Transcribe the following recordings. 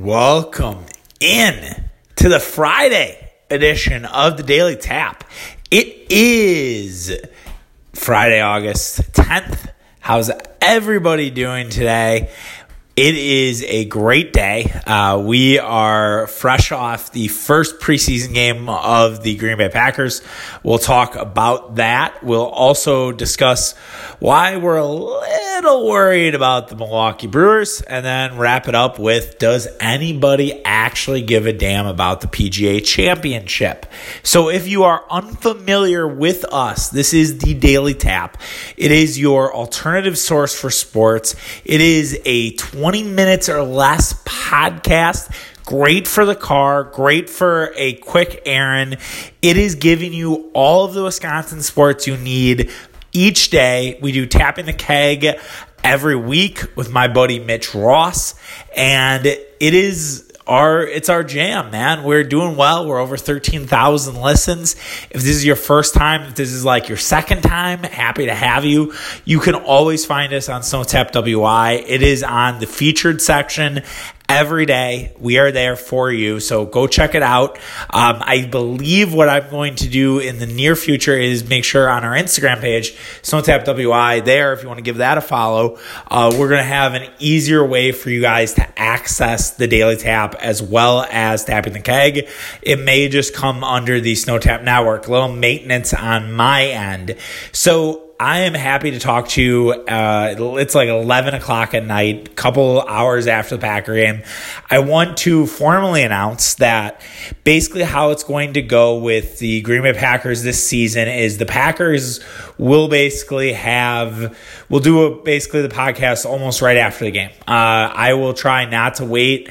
Welcome in to the Friday edition of the Daily Tap. It is Friday, August 10th. How's everybody doing today? It is a great day. We are fresh off the first preseason game of the Green Bay Packers. We'll talk about that. We'll also discuss why we're a little worried about the Milwaukee Brewers, and then wrap it up with, does anybody actually give a damn about the PGA Championship? So if you are unfamiliar with us, this is the Daily Tap. It is your alternative source for sports. It is a 20 minutes or less podcast. Great for the car, great for a quick errand. It is giving you all of the Wisconsin sports you need each day. We do Tapping the Keg every week with my buddy Mitch Ross, and it's our jam, man. We're doing well. We're over 13,000 listens. If this is your first time, if this is like your second time, happy to have you. You can always find us on SnowTap WI. It is on the featured section every day. We are there for you, so go check it out. I believe what I'm going to do in the near future is make sure on our Instagram page, SnowTap WI, there, if you want to give that a follow, we're going to have an easier way for you guys to access the Daily Tap as well as Tapping the Keg. It may just come under the SnowTap Network. A little maintenance on my end. So I am happy to talk to you. It's like 11 o'clock at night, a couple hours after the Packer game. I want to formally announce that basically how it's going to go with the Green Bay Packers this season is the Packers will basically we'll do basically the podcast almost right after the game. I will try not to wait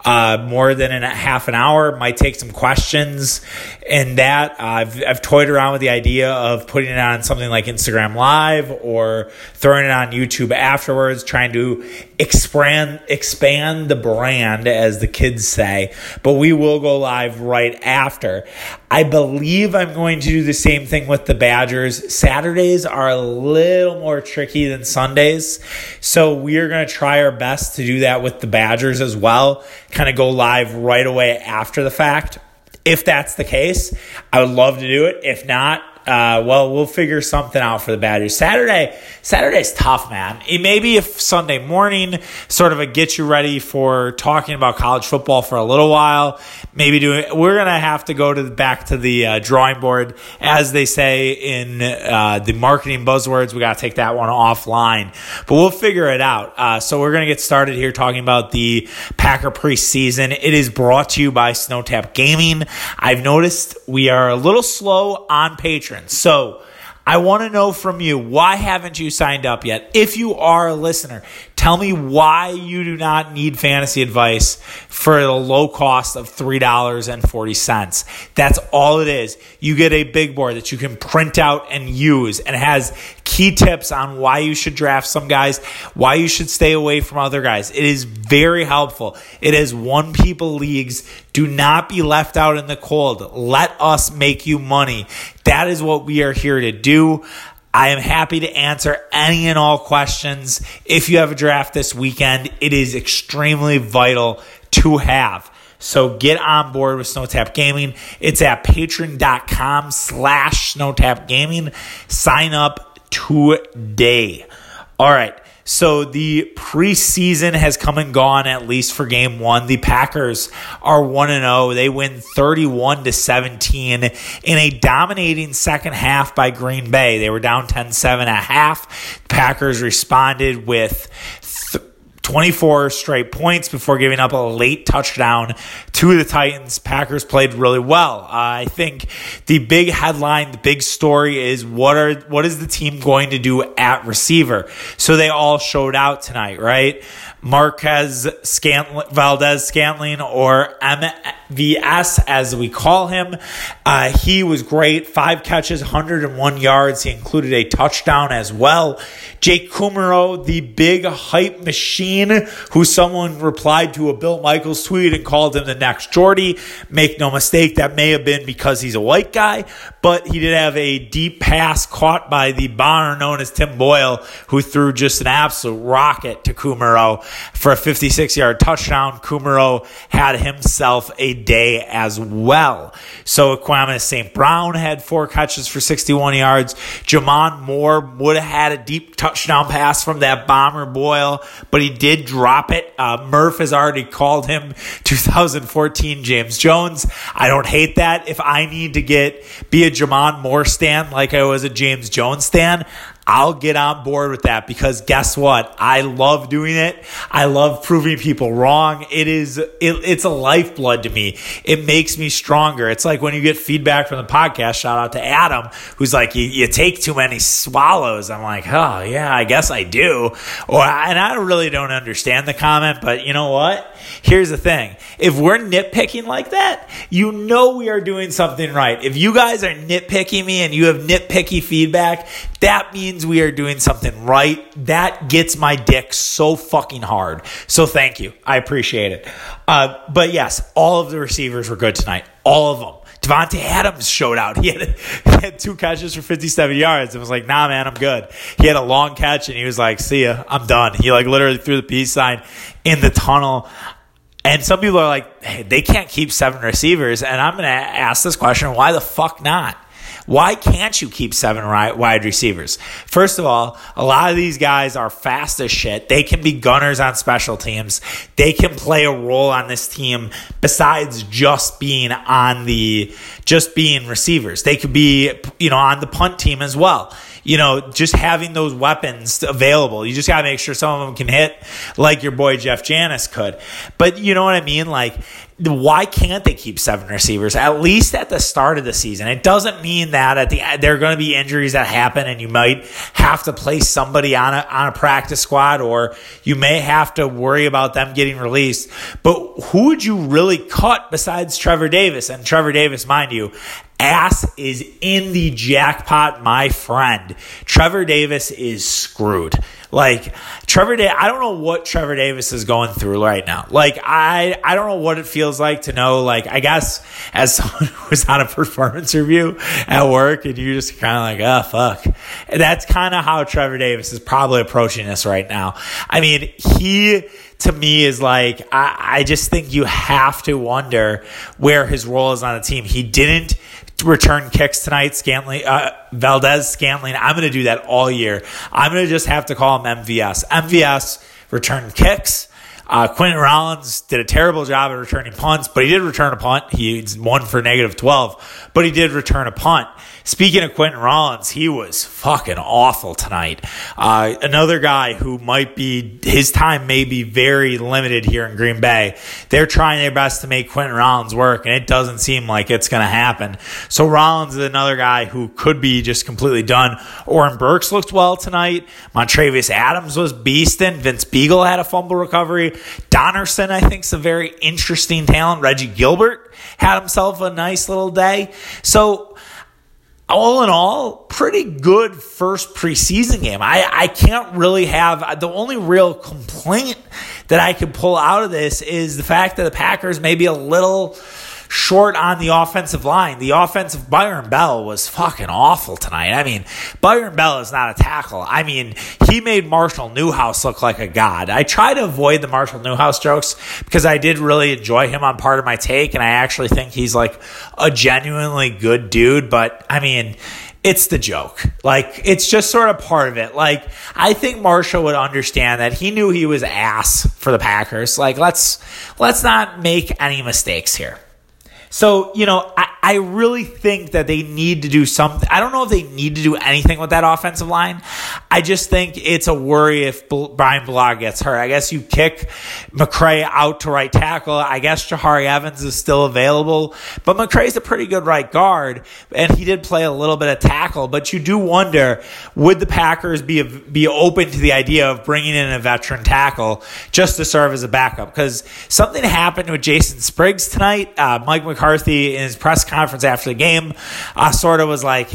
more than a half an hour. Might take some questions, and that I've toyed around with the idea of putting it on something like Instagram Live or throwing it on YouTube afterwards, trying to expand the brand, as the kids say. But we will go live right after. I believe I'm going to do the same thing with the Badgers. Saturdays are a little more tricky than Sundays, so we are going to try our best to do that with the Badgers as well, kind of go live right away after the fact. If that's the case, I would love to do it. If not, we'll figure something out for the Badgers. Saturday's tough, man. Maybe if Sunday morning, sort of a get you ready for talking about college football for a little while. We're going to have to go back to the drawing board, as they say in the marketing buzzwords. We got to take that one offline, but we'll figure it out. So we're going to get started here talking about the Packer preseason. It is brought to you by SnowTap Gaming. I've noticed we are a little slow on Patreon. So I want to know from you, why haven't you signed up yet? If you are a listener, tell me why you do not need fantasy advice for the low cost of $3.40. That's all it is. You get a big board that you can print out and use, and it has key tips on why you should draft some guys, why you should stay away from other guys. It is very helpful. It is one people leagues. Do not be left out in the cold. Let us make you money. That is what we are here to do. I am happy to answer any and all questions. If you have a draft this weekend, it is extremely vital to have. So get on board with SnowTap Gaming. It's at patreon.com/SnowTap Gaming. Sign up today. All right. So the preseason has come and gone, at least for game one. The Packers are 1-0. They win 31-17 in a dominating second half by Green Bay. They were down 10-7 at half. The Packers responded with 24 straight points before giving up a late touchdown to the Titans. Packers played really well. I think the big headline, the big story is what is the team going to do at receiver? So they all showed out tonight, right? Valdez-Scantling, or MVS as we call him. He was great. 5 catches, 101 yards. He included a touchdown as well. Jake Kumerow, the big hype machine, who someone replied to a Bill Michaels tweet and called him the next Jordy. Make no mistake, that may have been because he's a white guy, but he did have a deep pass caught by the Bonner known as Tim Boyle, who threw just an absolute rocket to Kumerow. for a 56-yard touchdown. Kumerow had himself a day as well. So Kwame St. Brown had 4 catches for 61 yards. Jamon Moore would have had a deep touchdown pass from that bomber Boyle, but he did drop it. Murph has already called him 2014 James Jones. I don't hate that. If I need to be a Jamon Moore stan like I was a James Jones stan, I'll get on board with that, because guess what? I love doing it. I love proving people wrong. It's a lifeblood to me. It makes me stronger. It's like when you get feedback from the podcast, shout out to Adam, who's like, you take too many swallows. I'm like, oh yeah, I guess I do. And I really don't understand the comment, but you know what? Here's the thing. If we're nitpicking like that, you know we are doing something right. If you guys are nitpicking me and you have nitpicky feedback, that means we are doing something right. That gets my dick so fucking hard. So thank you. I appreciate it. But yes, all of the receivers were good tonight. All of them. Devontae Adams showed out. He had 2 catches for 57 yards. It was like, nah, man, I'm good. He had a long catch, and he was like, see ya, I'm done. He literally threw the peace sign in the tunnel. And some people are like, hey, they can't keep 7 receivers. And I'm going to ask this question, why the fuck not? Why can't you keep 7 wide receivers? First of all, a lot of these guys are fast as shit. They can be gunners on special teams. They can play a role on this team besides just being receivers. They could be, on the punt team as well. Just having those weapons available. You just got to make sure some of them can hit like your boy Jeff Janis could. But you know what I mean? Like, why can't they keep 7 receivers, at least at the start of the season? It doesn't mean that there are going to be injuries that happen and you might have to place somebody on a practice squad, or you may have to worry about them getting released. But who would you really cut besides Trevor Davis? And Trevor Davis, mind you, ass is in the jackpot, my friend. Trevor Davis is screwed. Like, I don't know what Trevor Davis is going through right now. Like, I don't know what it feels like to know, like, I guess as someone who was on a performance review at work and you're just kind of like, oh, fuck. And that's kind of how Trevor Davis is probably approaching this right now. I mean, he, to me, is like, I just think you have to wonder where his role is on the team. He didn't return kicks tonight. Valdez-Scantling. I'm going to do that all year. I'm going to just have to call him MVS. MVS returned kicks. Quentin Rollins did a terrible job at returning punts, but he did return a punt. He's 1 for -12, but he did return a punt. Speaking of Quentin Rollins, he was fucking awful tonight. Another guy who his time may be very limited here in Green Bay. They're trying their best to make Quentin Rollins work, and it doesn't seem like it's going to happen. So Rollins is another guy who could be just completely done. Oren Burks looked well tonight. Montravius Adams was beasting. Vince Beagle had a fumble recovery. Donnerson, I think, is a very interesting talent. Reggie Gilbert had himself a nice little day. So, all in all, pretty good first preseason game. I can't really have, the only real complaint that I could pull out of this is the fact that the Packers may be a little short on the offensive line. The offensive Byron Bell was fucking awful tonight. I mean, Byron Bell is not a tackle. I mean, he made Marshall Newhouse look like a god. I try to avoid the Marshall Newhouse jokes because I did really enjoy him on Part of My Take, and I actually think he's like a genuinely good dude, but I mean, it's the joke. Like, it's just sort of part of it. Like, I think Marshall would understand that he knew he was ass for the Packers. Like, let's not make any mistakes here. So, I really think that they need to do something. I don't know if they need to do anything with that offensive line. I just think it's a worry if Brian Bulaga gets hurt. I guess you kick McCray out to right tackle. I guess Jahari Evans is still available. But McCray's a pretty good right guard, and he did play a little bit of tackle. But you do wonder, would the Packers be open to the idea of bringing in a veteran tackle just to serve as a backup? Because something happened with Jason Spriggs tonight. Mike McCarthy, in his press conference after the game, sort of was like,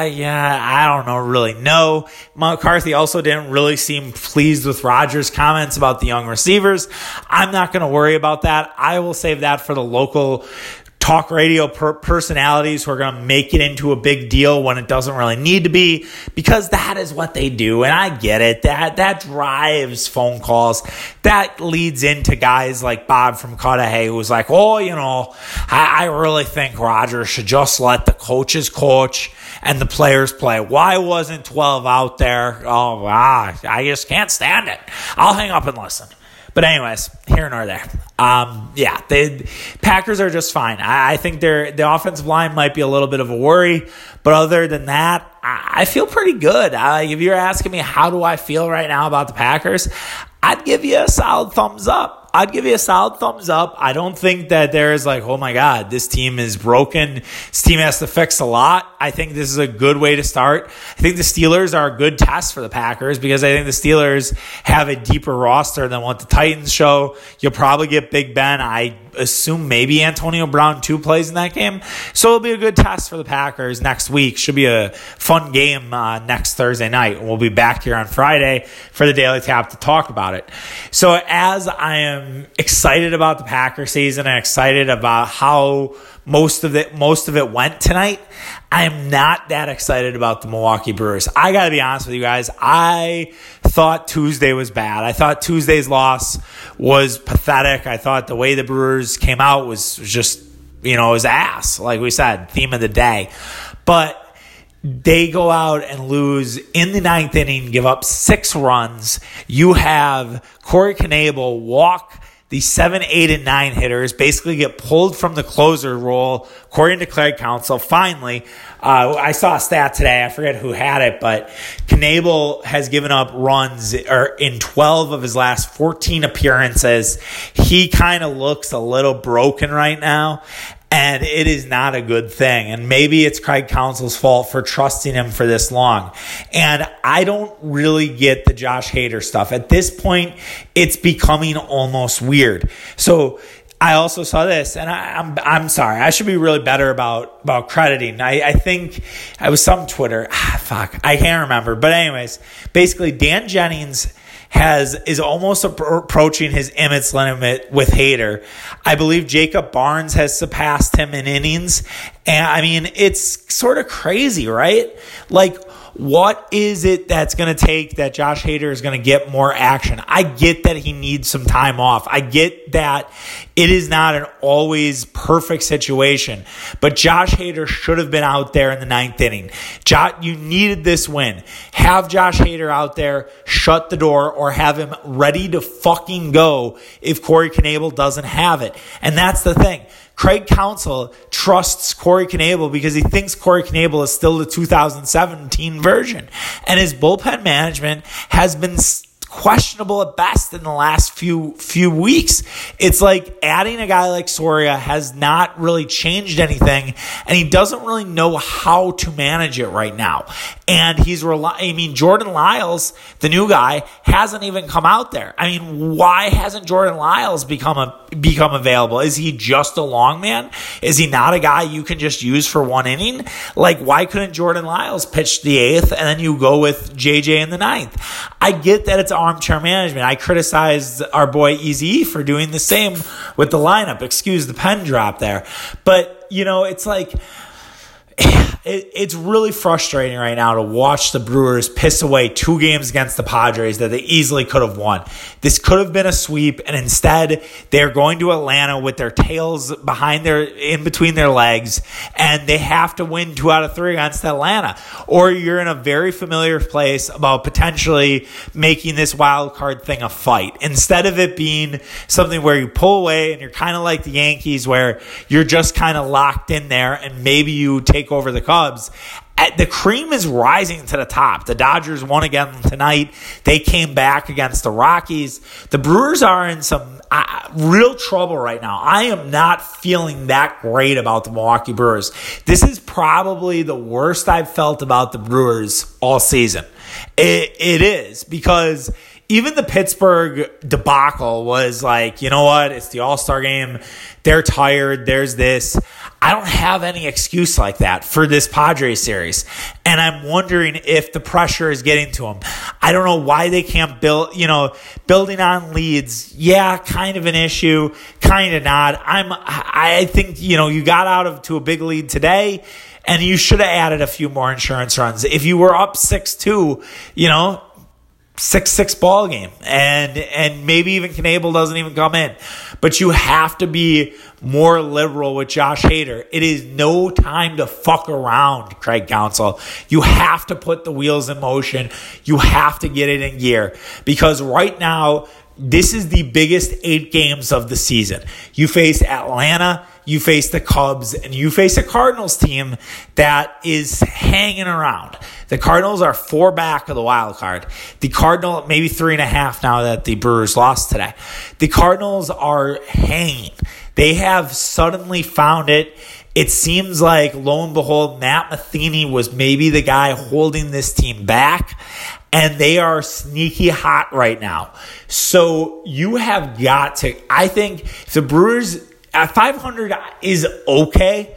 I don't really know. McCarthy also didn't really seem pleased with Rodgers' comments about the young receivers. I'm not going to worry about that. I will save that for the local talk radio personalities who are going to make it into a big deal when it doesn't really need to be, because that is what they do. And I get it. That drives phone calls. That leads into guys like Bob from Cudahy, who's like, oh, I really think Rodgers should just let the coaches coach and the players play. Why wasn't 12 out there? Oh, I just can't stand it. I'll hang up and listen. But anyways, here nor there. The Packers are just fine. I think the offensive line might be a little bit of a worry, but other than that, I feel pretty good. If you're asking me how do I feel right now about the Packers, I'd give you a solid thumbs up. I don't think that there's like, oh my God, this team is broken. This team has to fix a lot. I think this is a good way to start. I think the Steelers are a good test for the Packers because I think the Steelers have a deeper roster than what the Titans show. You'll probably get Big Ben. I assume maybe Antonio Brown too plays in that game. So it'll be a good test for the Packers next week. Should be a fun game next Thursday night. We'll be back here on Friday for the Daily Tap to talk about it. So as I am excited about the Packer season and excited about how most of it went tonight, I'm not that excited about the Milwaukee Brewers. I got to be honest with you guys. I thought Tuesday was bad. I thought Tuesday's loss was pathetic. I thought the way the Brewers came out was just, it was ass. Like we said, theme of the day. But they go out and lose in the ninth inning, give up 6 runs. You have Corey Knebel walk the 7, 8, and 9 hitters, basically get pulled from the closer role, according to Craig Counsell. Finally, I saw a stat today. I forget who had it, but Knebel has given up runs in 12 of his last 14 appearances. He kind of looks a little broken right now. And it is not a good thing. And maybe it's Craig Counsell's fault for trusting him for this long. And I don't really get the Josh Hader stuff. At this point, it's becoming almost weird. So I also saw this, and I'm sorry. I should be really better about crediting. I think I was some Twitter. I can't remember. But anyways, basically Dan Jennings is almost approaching his Emmitt's limit with Hader. I believe Jacob Barnes has surpassed him in innings. And I mean, it's sort of crazy, right? Like, what is it that's going to take that Josh Hader is going to get more action? I get that he needs some time off. I get that it is not an always perfect situation. But Josh Hader should have been out there in the ninth inning. You needed this win. Have Josh Hader out there, shut the door, or have him ready to fucking go if Corey Knebel doesn't have it. And that's the thing. Craig Counsell trusts Corey Knebel because he thinks Corey Knebel is still the 2017 version. And his bullpen management has been questionable at best in the last few weeks. It's like adding a guy like Soria has not really changed anything, and he doesn't really know how to manage it right now. And Jordan Lyles, the new guy, hasn't even come out there. I mean, why hasn't Jordan Lyles become available? Is he just a long man? Is he not a guy you can just use for one inning? Like, why couldn't Jordan Lyles pitch the 8th and then you go with JJ in the 9th? I get that it's armchair management. I criticized our boy Eazy for doing the same with the lineup. Excuse the pen drop there. But, it's like, it's really frustrating right now to watch the Brewers piss away 2 games against the Padres that they easily could have won. This could have been a sweep, and instead they're going to Atlanta with their tails in between their legs, and they have to win 2 out of 3 against Atlanta. Or you're in a very familiar place about potentially making this wild card thing a fight. Instead of it being something where you pull away and you're kind of like the Yankees where you're just kind of locked in there and maybe you take over the Cubs. The cream is rising to the top. The Dodgers won again tonight. They came back against the Rockies. The Brewers are in some real trouble right now. I am not feeling that great about the Milwaukee Brewers. This is probably the worst I've felt about the Brewers all season. It is, because even the Pittsburgh debacle was like, you know what? It's the All-Star game. They're tired. There's this. I don't have any excuse like that for this Padres series. And I'm wondering if the pressure is getting to them. I don't know why they can't building on leads. Yeah, kind of an issue, kind of not. I think, you got out to a big lead today, and you should have added a few more insurance runs. If you were up 6-2, 6-6 ball game, and maybe even Knebel doesn't even come in. But you have to be more liberal with Josh Hader. It is no time to fuck around, Craig Counsell. You have to put the wheels in motion. You have to get it in gear, because right now, this is the biggest 8 games of the season. You face Atlanta, you face the Cubs, and you face a Cardinals team that is hanging around. The Cardinals are 4 back of the wild card. The Cardinals, maybe 3.5 now that the Brewers lost today. The Cardinals are hanging. They have suddenly found it. It seems like, lo and behold, Matt Matheny was maybe the guy holding this team back, and they are sneaky hot right now. So you have got to, I think, if the Brewers at 500 is okay,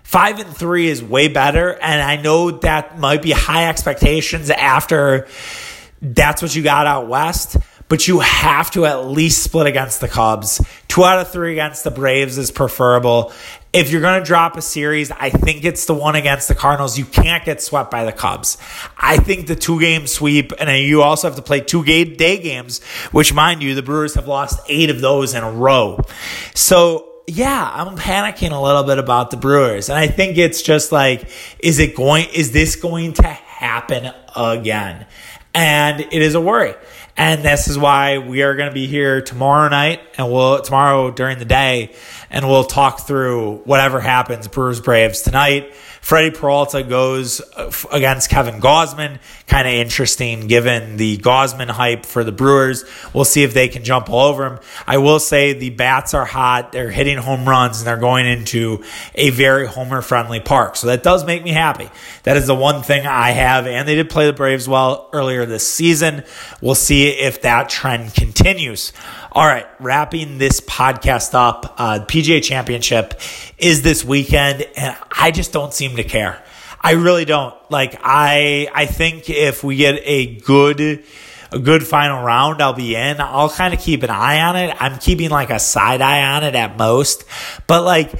5-3 is way better, and I know that might be high expectations after that's what you got out west, but you have to at least split against the Cubs. 2 out of 3 against the Braves is preferable. If you're going to drop a series, I think it's the one against the Cardinals. You can't get swept by the Cubs. I think the 2-game sweep, and then you also have to play 2-day games, which, mind you, the Brewers have lost 8 of those in a row. So, yeah, I'm panicking a little bit about the Brewers. And I think it's just like, is this going to happen again? And it is a worry. And this is why we are going to be here tomorrow night, and tomorrow during the day, and we'll talk through whatever happens. Brewers Braves tonight. Freddie Peralta goes against Kevin Gausman. Kind of interesting given the Gausman hype for the Brewers. We'll see if they can jump all over him. I will say the bats are hot. They're hitting home runs, and they're going into a very homer-friendly park. So that does make me happy. That is the one thing I have. And they did play the Braves well earlier this season. We'll see if that trend continues. All right, wrapping this podcast up, PGA Championship is this weekend, and I just don't seem to care. I really don't. I think if we get a good final round, I'll be in. I'll kind of keep an eye on it. I'm keeping a side eye on it at most, but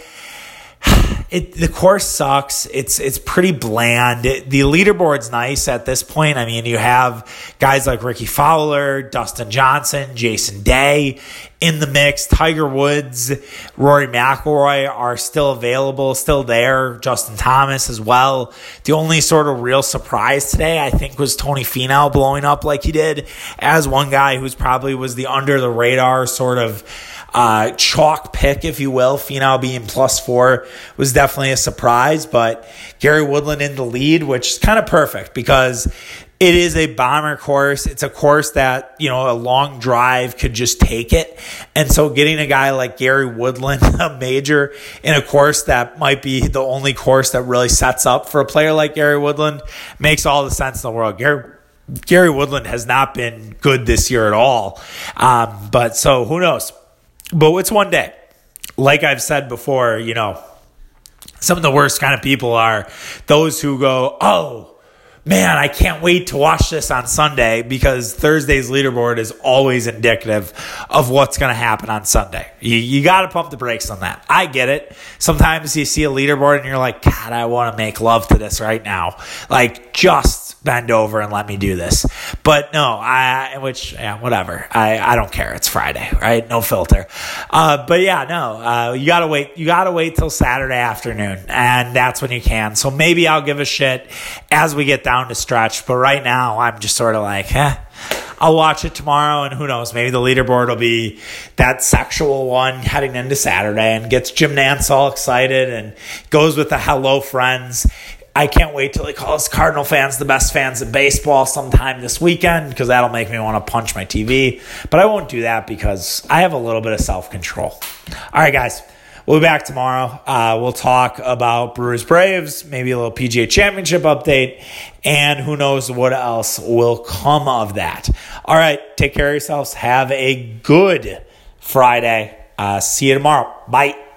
the course sucks. It's pretty bland. The leaderboard's nice at this point. I mean, you have guys like Ricky Fowler, Dustin Johnson, Jason Day in the mix. Tiger Woods, Rory McIlroy are still available, still there. Justin Thomas as well. The only sort of real surprise today, I think, was Tony Finau blowing up like he did as one guy who's probably was the under the radar sort of chalk pick, if you will. Finau being +4 was definitely a surprise, but Gary Woodland in the lead, which is kind of perfect because it is a bomber course. It's a course that, a long drive could just take it. And so getting a guy like Gary Woodland, a major, in a course that might be the only course that really sets up for a player like Gary Woodland makes all the sense in the world. Gary Woodland has not been good this year at all. But so who knows? But it's one day. Like I've said before, some of the worst kind of people are those who go, oh, man, I can't wait to watch this on Sunday, because Thursday's leaderboard is always indicative of what's going to happen on Sunday. You got to pump the brakes on that. I get it. Sometimes you see a leaderboard and you're like, God, I want to make love to this right now. Just bend over and let me do this. But no, whatever. I don't care. It's Friday, right? No filter. But yeah, no, you gotta wait. You gotta wait till Saturday afternoon, and that's when you can. So maybe I'll give a shit as we get down to stretch. But right now, I'm just sort of I'll watch it tomorrow, and who knows, maybe the leaderboard will be that sexual one heading into Saturday and gets Jim Nantz all excited and goes with the hello friends. I can't wait till he calls Cardinal fans the best fans in baseball sometime this weekend, because that'll make me want to punch my TV. But I won't do that because I have a little bit of self-control. All right, guys. We'll be back tomorrow. We'll talk about Brewers Braves, maybe a little PGA Championship update, and who knows what else will come of that. All right, take care of yourselves. Have a good Friday. See you tomorrow. Bye.